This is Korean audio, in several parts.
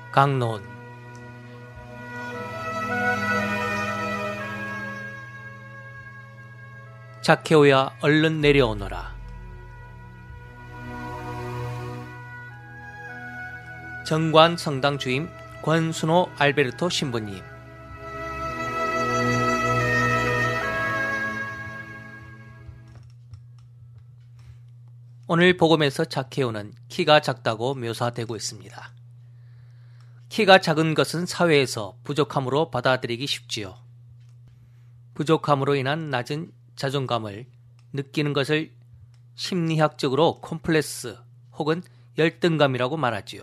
강론. 자케오야 얼른 내려오너라. 정관 성당 주임 권순호 알베르토 신부님. 오늘 복음에서 자케오는 키가 작다고 묘사되고 있습니다. 키가 작은 것은 사회에서 부족함으로 받아들이기 쉽지요. 부족함으로 인한 낮은 자존감을 느끼는 것을 심리학적으로 콤플렉스 혹은 열등감이라고 말하지요.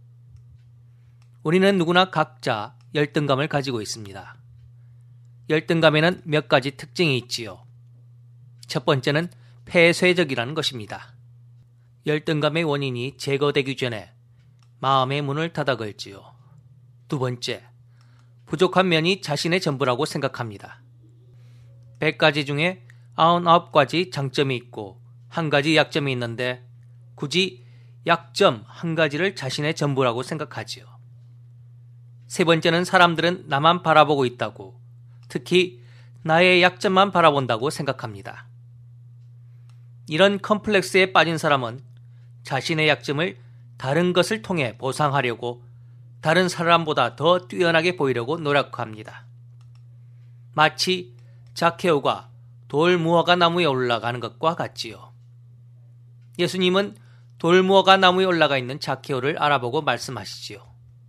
우리는 누구나 각자 열등감을 가지고 있습니다. 열등감에는 몇 가지 특징이 있지요. 첫 번째는 폐쇄적이라는 것입니다. 열등감의 원인이 제거되기 전에 마음의 문을 닫아 걸지요. 두 번째, 부족한 면이 자신의 전부라고 생각합니다. 100가지 중에 99가지 장점이 있고 1가지 약점이 있는데 굳이 약점 1가지를 자신의 전부라고 생각하지요. 세 번째는 사람들은 나만 바라보고 있다고, 특히 나의 약점만 바라본다고 생각합니다. 이런 컴플렉스에 빠진 사람은 자신의 약점을 다른 것을 통해 보상하려고 다른 사람보다 더 뛰어나게 보이려고 노력합니다. 마치 자케오가 돌무화과 나무에 올라가는 것과 같지요. 예수님은 돌무화과 나무에 올라가 있는 자케오를 알아보고 말씀하시지요.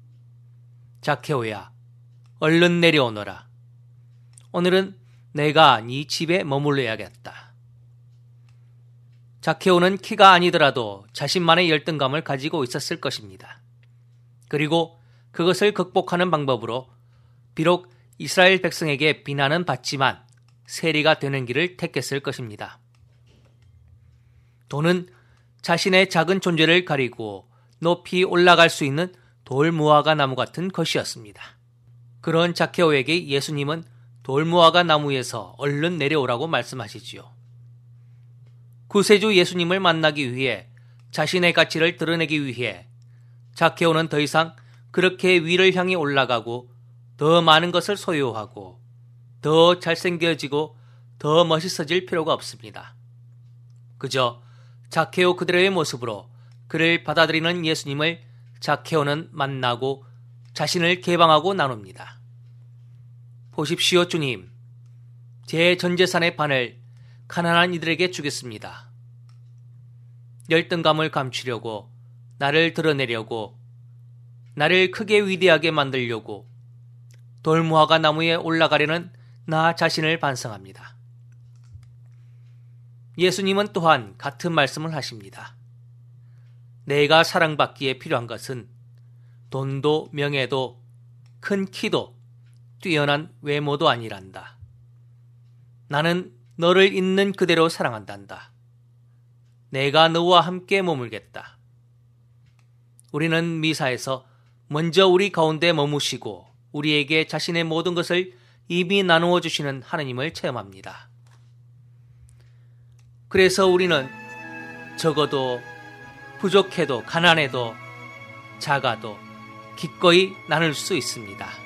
자케오야, 얼른 내려오너라. 오늘은 내가 네 집에 머물러야겠다. 자케오는 키가 아니더라도 자신만의 열등감을 가지고 있었을 것입니다. 그리고 그것을 극복하는 방법으로 비록 이스라엘 백성에게 비난은 받지만 세리가 되는 길을 택했을 것입니다. 돈은 자신의 작은 존재를 가리고 높이 올라갈 수 있는 돌무화과 나무 같은 것이었습니다. 그런 자케오에게 예수님은 돌무화과 나무에서 얼른 내려오라고 말씀하시지요. 구세주 예수님을 만나기 위해 자신의 가치를 드러내기 위해 자케오는 더 이상 그렇게 위를 향해 올라가고 더 많은 것을 소유하고 더 잘생겨지고 더 멋있어질 필요가 없습니다. 그저 자케오 그대로의 모습으로 그를 받아들이는 예수님을 자케오는 만나고 자신을 개방하고 나눕니다. 보십시오, 주님. 제 전 재산의 반을 가난한 이들에게 주겠습니다. 열등감을 감추려고, 나를 드러내려고, 나를 크게 위대하게 만들려고 돌무화과 나무에 올라가려는 나 자신을 반성합니다. 예수님은 또한 같은 말씀을 하십니다. 내가 사랑받기에 필요한 것은 돈도 명예도 큰 키도 뛰어난 외모도 아니란다. 나는 너를 있는 그대로 사랑한단다. 내가 너와 함께 머물겠다. 우리는 미사에서 먼저 우리 가운데 머무시고 우리에게 자신의 모든 것을 이미 나누어 주시는 하느님을 체험합니다. 그래서 우리는 적어도 부족해도 가난해도 작아도 기꺼이 나눌 수 있습니다.